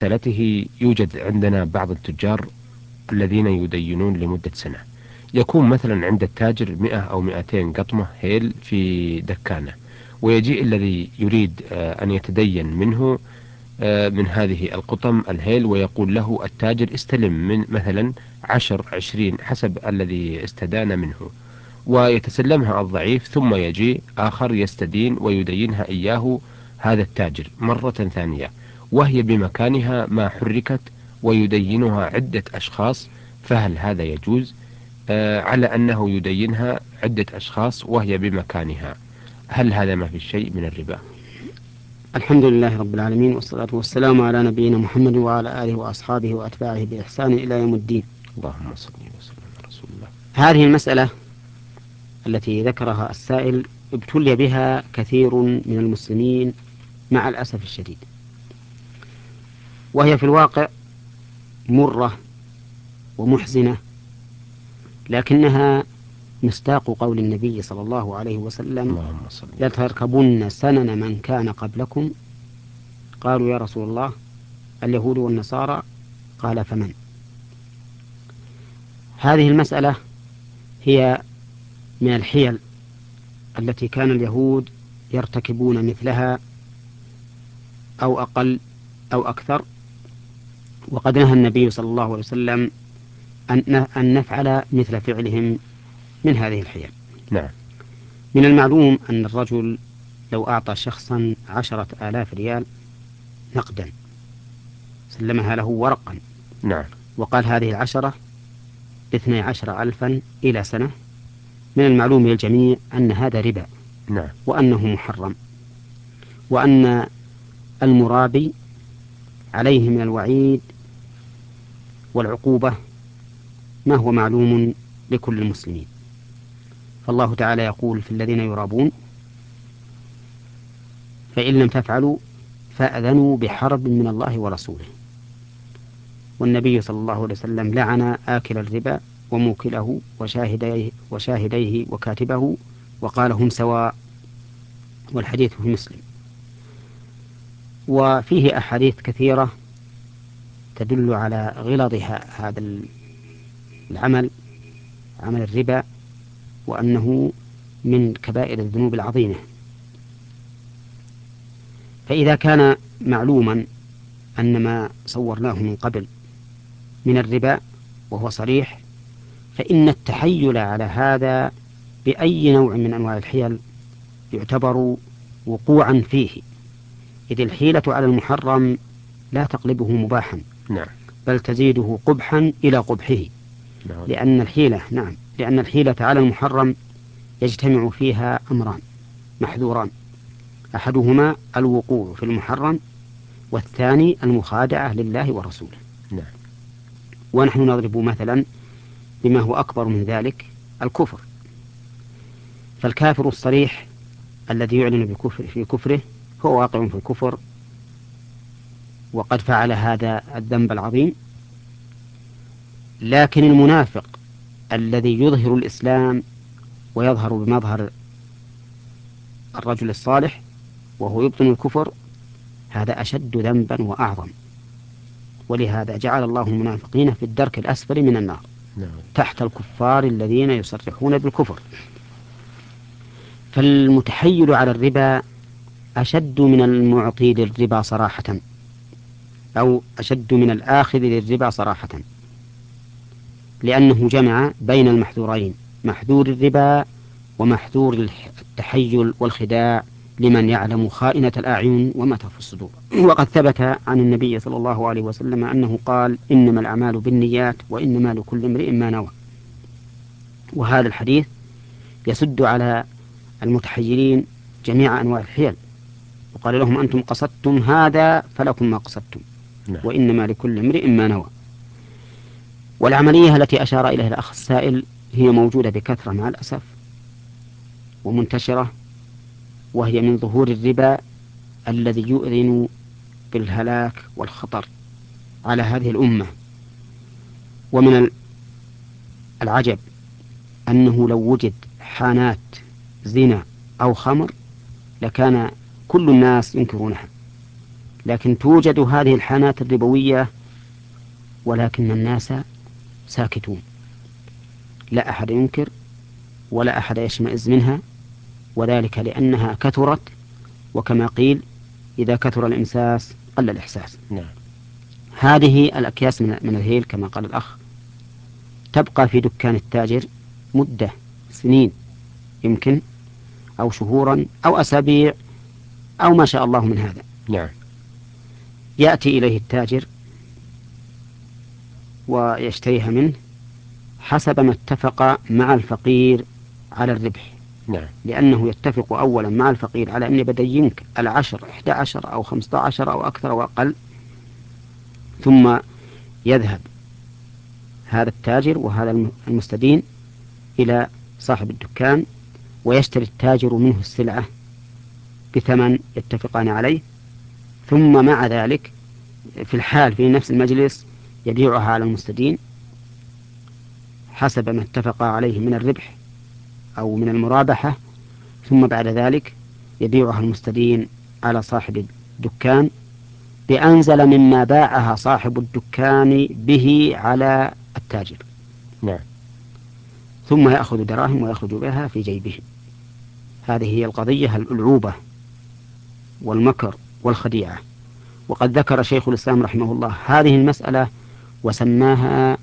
مسألته يوجد عندنا بعض التجار الذين يدينون لمدة سنة. يكون مثلا عند التاجر 100 أو 200 قطمة هيل في دكانة، ويجيء الذي يريد أن يتدين منه من هذه القطم الهيل، ويقول له التاجر استلم من مثلا 10 20 حسب الذي استدان منه، ويتسلمها الضعيف، ثم يجي آخر يستدين ويدينها إياه هذا التاجر مرة ثانية، وهي بمكانها ما حركت، ويدينها عدة أشخاص. فهل هذا يجوز على أنه يدينها عدة أشخاص وهي بمكانها؟ هل هذا ما في شيء من الربا؟ الحمد لله رب العالمين، والصلاة والسلام على نبينا محمد وعلى آله وأصحابه وأتباعه بإحسان إلى يوم الدين. اللهم صل وسلم على رسول الله. هذه المسألة التي ذكرها السائل ابتلي بها كثير من المسلمين مع الأسف الشديد، وهي في الواقع مرة ومحزنة، لكنها مصداق قول النبي صلى الله عليه وسلم: اللهم صل وسلم. لتركبن سنن من كان قبلكم. قالوا: يا رسول الله، اليهود والنصارى؟ قال: فمن؟ هذه المسألة هي من الحيل التي كان اليهود يرتكبون مثلها أو أقل أو أكثر، وقد نهى النبي صلى الله عليه وسلم أن نفعل مثل فعلهم من هذه الحيل. نعم. من المعلوم أن الرجل لو أعطى شخصا 10,000 ريال نقدا، سلمها له ورقا، نعم. وقال: هذه 10 ب12,000 إلى سنة، من المعلوم للجميع أن هذا ربا، نعم. وأنه محرم، وأن المرابي عليه من الوعيد والعقوبة ما هو معلوم لكل المسلمين. فالله تعالى يقول في الذين يرابون: فإن لم تفعلوا فأذنوا بحرب من الله ورسوله. والنبي صلى الله عليه وسلم لعن آكل الربا وموكله وشاهديه وكاتبه، وقال: هم سواء. والحديث في مسلم. وفيه أحاديث كثيرة تدل على غلظ هذا العمل، عمل الربا، وأنه من كبائر الذنوب العظيمة. فإذا كان معلوما أن ما صورناه من قبل من الربا وهو صريح، فإن التحيل على هذا بأي نوع من أنواع الحيل يعتبر وقوعا فيه، إذ الحيلة على المحرم لا تقلبه مباحا، نعم. بل تزيده قبحا إلى قبحه. نعم. لأن الحيلة على المحرم يجتمع فيها أمران محذوران: أحدهما الوقوع في المحرم، والثاني المخادعة لله ورسوله. نعم. ونحن نضرب مثلا بما هو أكبر من ذلك: الكفر. فالكافر الصريح الذي يعلن بالكفر في كفره هو واقع في الكفر، وقد فعل هذا الذنب العظيم. لكن المنافق الذي يظهر الإسلام ويظهر بمظهر الرجل الصالح وهو يبطن الكفر، هذا أشد ذنبا وأعظم. ولهذا جعل الله المنافقين في الدرك الأسفل من النار، نعم. تحت الكفار الذين يصرحون بالكفر. فالمتحيل على الربا أشد من المعطي للربا صراحة، أو أشد من الآخذ للربا صراحة، لأنه جمع بين المحذورين: محذور الربا ومحذور التحيل والخداع لمن يعلم خائنة الأعين وما تخفي الصدور. وقد ثبت عن النبي صلى الله عليه وسلم أنه قال: إنما الأعمال بالنيات وإنما لكل امرئ ما نوى. وهذا الحديث يسد على المتحيلين جميع أنواع الحيل، وقال لهم: أنتم قصدتم هذا فلكم ما قصدتم، نعم. وإنما لكل امرئ ما نوى. والعملية التي أشار إليها الأخ السائل هي موجودة بكثرة مع الأسف ومنتشرة، وهي من ظهور الربا الذي يؤذن بالهلاك والخطر على هذه الأمة. ومن العجب أنه لو وجد حانات زنا أو خمر لكان كل الناس ينكرونها، لكن توجد هذه الحانات الربوية ولكن الناس ساكتون، لا أحد ينكر ولا أحد يشمئز منها، وذلك لأنها كثرت، وكما قيل إذا كثر الإمساس قل الإحساس. نعم. هذه الأكياس من الهيل كما قال الأخ تبقى في دكان التاجر مدة سنين يمكن، أو شهورا أو أسابيع أو ما شاء الله من هذا. نعم. يأتي إليه التاجر ويشتريها منه حسب ما اتفق مع الفقير على الربح. نعم. لأنه يتفق أولا مع الفقير على أن بدينك 10 11 أو 15 أو أكثر أو أقل، ثم يذهب هذا التاجر وهذا المستدين إلى صاحب الدكان ويشتري التاجر منه السلعة بثمن يتفقان عليه، ثم مع ذلك في نفس المجلس يبيعها على المستدين حسب ما اتفق عليه من الربح أو من المرابحة، ثم بعد ذلك يبيعها المستدين على صاحب الدكان بأنزل مما باعها صاحب الدكان به على التاجر. نعم. ثم يأخذ دراهم ويخرج بها في جيبه. هذه هي القضية الألعوبة والمكر والخديعة. وقد ذكر شيخ الإسلام رحمه الله هذه المسألة وسماها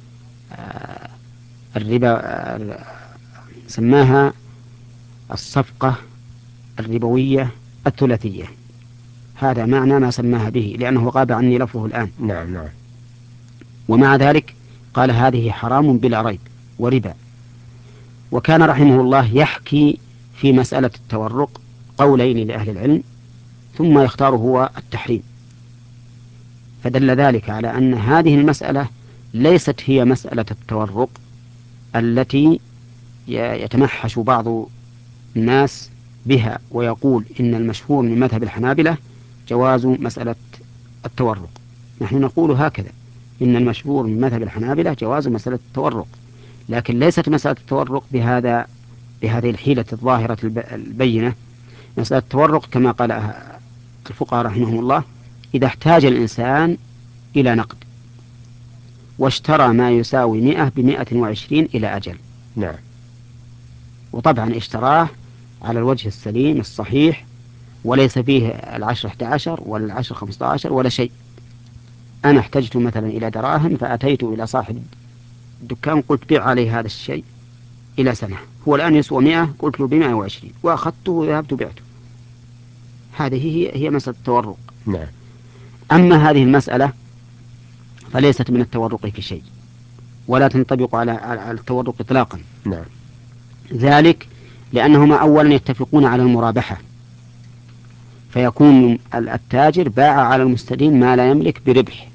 الربا، سماها الصفقة الربوية الثلاثية. هذا معنى ما سماها به لأنه غاب عني لفظه الآن. نعم. نعم. ومع ذلك قال هذه حرام بلا ريب وربا. وكان رحمه الله يحكي في مسألة التورق قولين لأهل العلم ثم يختار هو التحريم، فدل ذلك على أن هذه المسألة ليست هي مسألة التورق التي يتمحش بعض الناس بها ويقول إن المشهور من مذهب الحنابلة جواز مسألة التورق. نحن نقول هكذا، إن المشهور من مذهب الحنابلة جواز مسألة التورق، لكن ليست مسألة التورق بهذه الحيلة الظاهرة البينة. مسألة التورق كما قال الفقهاء رحمهم الله إذا احتاج الإنسان إلى نقد واشترى ما يساوي 100 ب120 إلى أجل. نعم. وطبعا اشتراه على الوجه السليم الصحيح وليس فيه 10 11 ولا 10 15 ولا شيء. أنا احتجت مثلا إلى دراهم فأتيت إلى صاحب الدكان قلت بيع عليه هذا الشيء إلى سنة، هو الآن يسوى 100 قلت له ب120 وأخذته وذهبت بعته. هذه هي مسألة التورق. نعم. أما هذه المسألة فليست من التورق في شيء ولا تنطبق على التورق إطلاقا. نعم. ذلك لأنهما أولا يتفقون على المرابحة، فيكون التاجر باع على المستدين ما لا يملك بربح،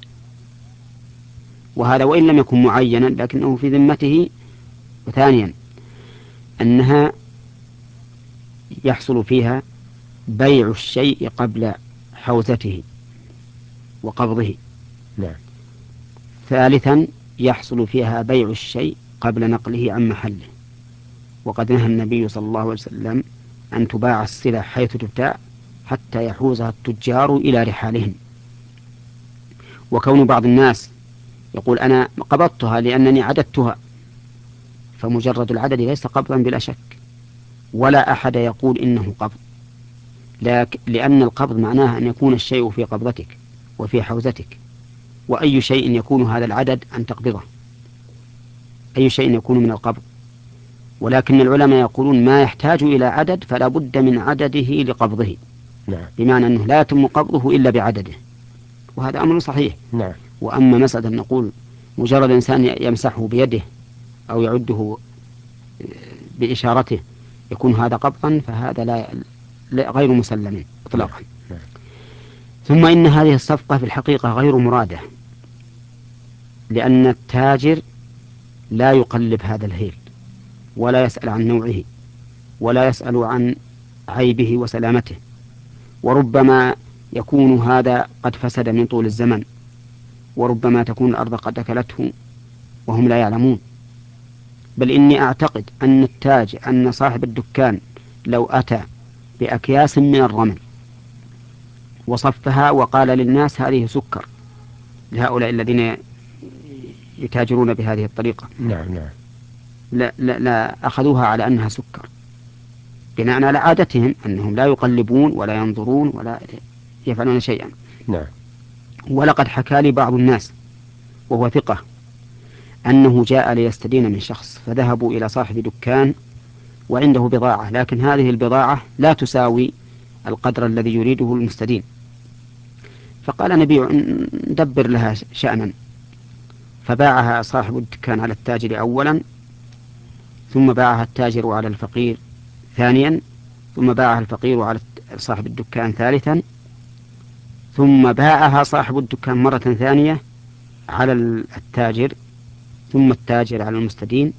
وهذا وإن لم يكن معينا لكنه في ذمته. وثانيا أنها يحصل فيها بيع الشيء قبل حوزته وقبضه. نعم. ثالثا يحصل فيها بيع الشيء قبل نقله عن محله، وقد نهى النبي صلى الله عليه وسلم أن تباع السلع حيث تبتاع حتى يحوزها التجار إلى رحالهم. وكون بعض الناس يقول أنا قبضتها لأنني عددتها، فمجرد العدد ليس قبضا بلا شك، ولا أحد يقول إنه قبض، لأن القبض معناه أن يكون الشيء في قبضتك وفي حوزتك، وأي شيء يكون هذا العدد أن تقبضه، أي شيء يكون من القبض. ولكن العلماء يقولون ما يحتاج إلى عدد فلا بد من عدده لقبضه. نعم. بمعنى أنه لا يتم قبضه إلا بعدده، وهذا أمر صحيح. نعم. وأما مسألة نقول مجرد إنسان يمسحه بيده أو يعده بإشارته يكون هذا قبضا، فهذا لا غير مسلم إطلاقا. نعم. ثم إن هذه الصفقة في الحقيقة غير مرادة، لأن التاجر لا يقلب هذا الهيل ولا يسأل عن نوعه ولا يسأل عن عيبه وسلامته، وربما يكون هذا قد فسد من طول الزمن، وربما تكون الأرض قد أكلته وهم لا يعلمون. بل إني أعتقد أن صاحب الدكان لو أتى بأكياس من الرمل وصفها وقال للناس هذه سكر، لهؤلاء الذين يتاجرون بهذه الطريقة. نعم نعم. لا أخذوها على أنها سكر بناء على عادتهم أنهم لا يقلبون ولا ينظرون ولا يفعلون شيئا. نعم. ولقد حكى لي بعض الناس وهو ثقة أنه جاء ليستدين من شخص، فذهبوا إلى صاحب دكان وعنده بضاعة، لكن هذه البضاعة لا تساوي القدر الذي يريده المستدين، فقال نبيع ندبر لها شأنا، فباعها صاحب الدكان على التاجر أولا، ثم باعها التاجر على الفقير ثانيا، ثم باعها الفقير على صاحب الدكان ثالثا، ثم باعها صاحب الدكان مرة ثانية على التاجر، ثم التاجر على المستدين،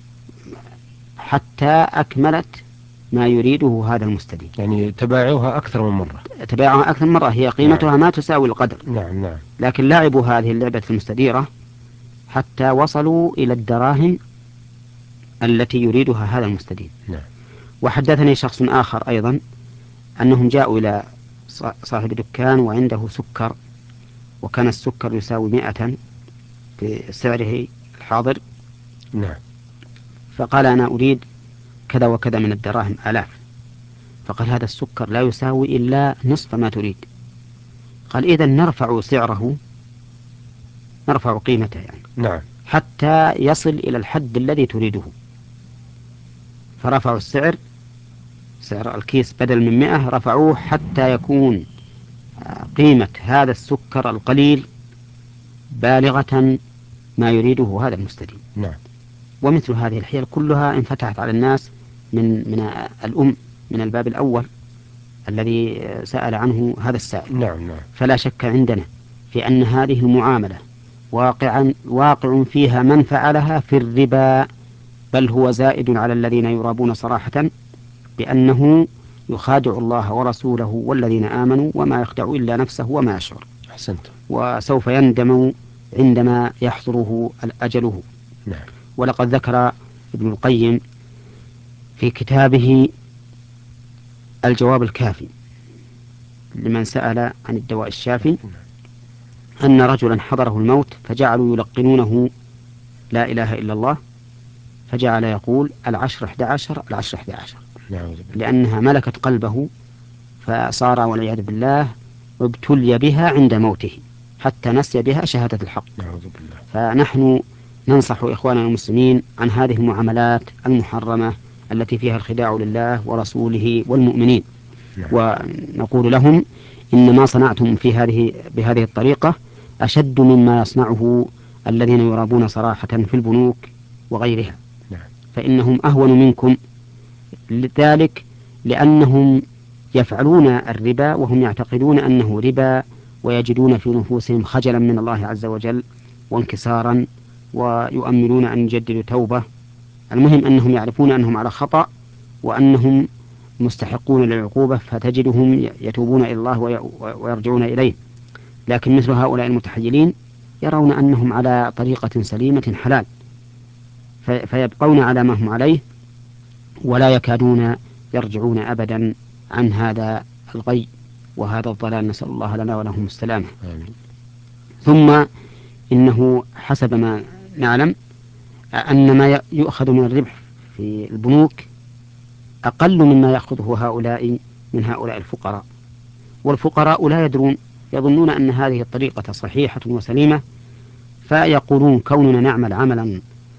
حتى أكملت ما يريده هذا المستدين. يعني تباعوها أكثر من مرة. تباعها أكثر من مرة، هي قيمتها نعم. ما تساوي القدر. نعم نعم. لكن لعبوا هذه اللعبة المستديرة حتى وصلوا إلى الدراهم التي يريدها هذا المستدين. نعم. وحدثني شخص آخر أيضا أنهم جاءوا إلى صاحب دكان وعنده سكر، وكان السكر يساوي 100 بسعره الحاضر. نعم. فقال أنا أريد كذا وكذا من الدراهم آلاف، فقال هذا السكر لا يساوي إلا نصف ما تريد. قال إذن نرفع سعره، نرفع قيمته يعني، نعم. حتى يصل إلى الحد الذي تريده. فرفعوا السعر، سعر الكيس بدل من 100 رفعوه حتى يكون قيمة هذا السكر القليل بالغة ما يريده هذا المستدين. نعم. ومثل هذه الحيل كلها انفتحت على الناس من الأم، من الباب الأول الذي سأل عنه هذا السائل. نعم نعم. فلا شك عندنا في أن هذه المعاملة واقع فيها من فعلها في الربا، بل هو زائد على الذين يرابون صراحة، بأنه يخادع الله ورسوله والذين آمنوا وما يخدع إلا نفسه وما يشعر. أحسنت. وسوف يندم عندما يحضره أجله. نعم. ولقد ذكر ابن القيم في كتابه الجواب الكافي لمن سأل عن الدواء الشافي أن رجلا حضره الموت فجعلوا يلقنونه لا إله إلا الله، فجعل يقول 10 11 10 11، لأنها ملكت قلبه، فصار والعياذ بالله ابتلي بها عند موته حتى نسي بها شهادة الحق. فنحن ننصح إخواننا المسلمين عن هذه المعاملات المحرمة التي فيها الخداع لله ورسوله والمؤمنين. ونقول لهم إن ما صنعتم بهذه الطريقة أشد مما يصنعه الذين يرابون صراحة في البنوك وغيرها. فإنهم أهون منكم، لذلك لأنهم يفعلون الربا وهم يعتقدون أنه ربا، ويجدون في نفوسهم خجلا من الله عز وجل وانكسارا، ويؤملون أن يجددوا توبة. المهم أنهم يعرفون أنهم على خطأ وأنهم مستحقون للعقوبة، فتجدهم يتوبون إلى الله ويرجعون إليه. لكن مثل هؤلاء المتحيلين يرون أنهم على طريقة سليمة حلال، فيبقون على ما هم عليه ولا يكادون يرجعون أبدا عن هذا الغي وهذا الضلال، نسأل الله لنا ولهم السلامة. ثم إنه حسب ما نعلم أن ما يؤخذ من الربح في البنوك أقل مما يأخذه هؤلاء من هؤلاء الفقراء، والفقراء لا يدرون، يظنون أن هذه الطريقة صحيحة وسليمة، فيقولون كوننا نعمل عملا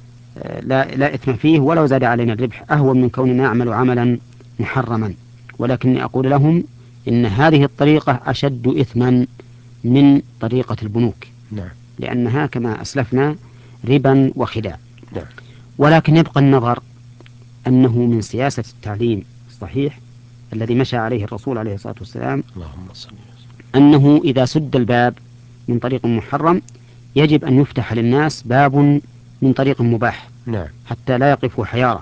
لا إثم فيه ولو زاد علينا الربح أهون من كوننا نعمل عملا محرما. ولكني أقول لهم إن هذه الطريقة أشد إثما من طريقة البنوك. نعم. لأنها كما أسلفنا ربا وخداع. نعم. ولكن يبقى النظر أنه من سياسة التعليم الصحيح الذي مشى عليه الرسول عليه الصلاة والسلام أنه إذا سد الباب من طريق محرم يجب أن يفتح للناس باب من طريق مباح. نعم. حتى لا يقفوا حيارى.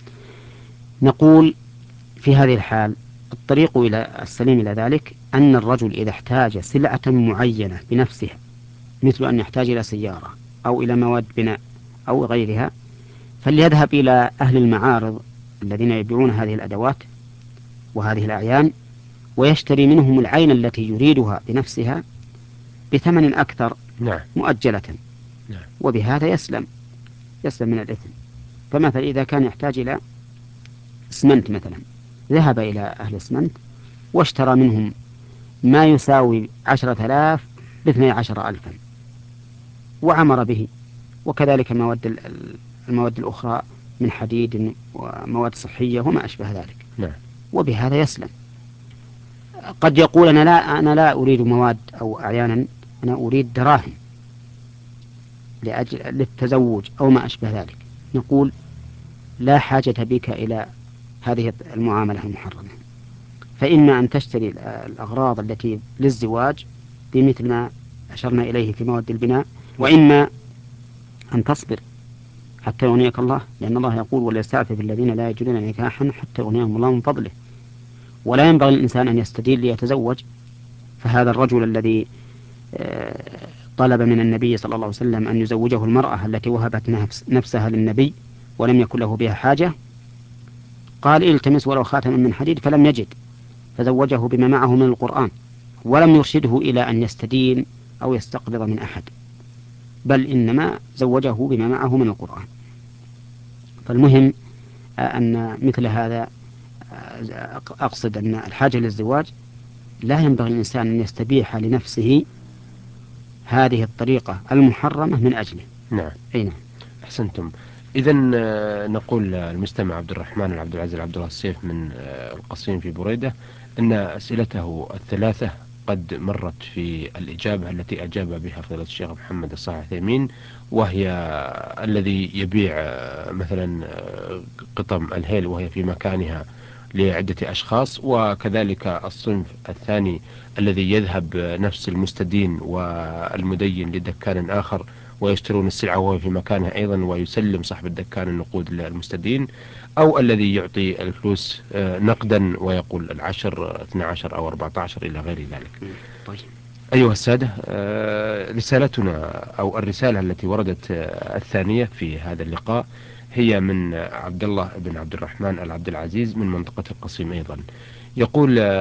نقول في هذه الحال الطريق إلى السليم إلى ذلك أن الرجل إذا احتاج سلعة معينة بنفسها، مثل أن يحتاج إلى سيارة أو إلى مواد بناء أو غيرها، فليذهب إلى أهل المعارض الذين يبيعون هذه الأدوات وهذه الأعيان ويشتري منهم العين التي يريدها بنفسها بثمن أكثر نعم. مؤجلة، نعم. وبهذا يسلم من الإثم. فمثلا إذا كان يحتاج إلى اسمنت مثلا، ذهب إلى أهل اسمنت واشترى منهم ما يساوي 10,000 ب12,000 وعمر به. وكذلك المواد الأخرى من حديد ومواد صحية وما أشبه ذلك. نعم. وبهذا يسلم. قد يقول أنا لا أريد مواد، أو أحيانا أنا أريد دراهم للتزوج أو ما أشبه ذلك، نقول لا حاجة بك إلى هذه المعاملة المحرمة، فإما أن تشتري الأغراض التي للزواج بمثل ما أشرنا إليه في مواد البناء، وإما أن تصبر حتى يغنيك الله، لأن الله يقول وليستعفف الذين لا يجدون نكاحا حتى يغنيهم الله من فضله. ولا ينبغي للإنسان أن يستدين ليتزوج. فهذا الرجل الذي طلب من النبي صلى الله عليه وسلم أن يزوجه المرأة التي وهبت نفسها للنبي ولم يكن له بها حاجة، قال التمس ولو خاتما من حديد فلم يجد، فزوجه بما معه من القرآن، ولم يرشده إلى أن يستدين أو يستقبض من أحد، بل إنما زوجه بما معه من القرآن. فالمهم أن مثل هذا، أقصد أن الحاجة للزواج لا ينبغي الإنسان أن يستبيح لنفسه هذه الطريقة المحرمة من أجله. نعم. أي نعم. أحسنتم. إذا نقول المستمع عبد الرحمن العبد العزيز عبد الله السيف من القصيم في بريدة أن أسئلته الثلاثة قد مرت في الإجابة التي أجاب بها فضيلة الشيخ محمد الصالح العثيمين، وهي الذي يبيع مثلا قطم الهيل وهي في مكانها لعدة أشخاص، وكذلك الصنف الثاني الذي يذهب نفس المستدين والمدين لدكان آخر ويشترون السلعة وهو في مكانها أيضا، ويسلم صاحب الدكان النقود للمستدين، أو الذي يعطي الفلوس نقدا ويقول 10 12 أو 14 إلى غير ذلك. طيب. أيها السادة، رسالتنا أو الرسالة التي وردت الثانية في هذا اللقاء هي من عبد الله بن عبد الرحمن العبد العزيز من منطقة القصيم أيضا. يقول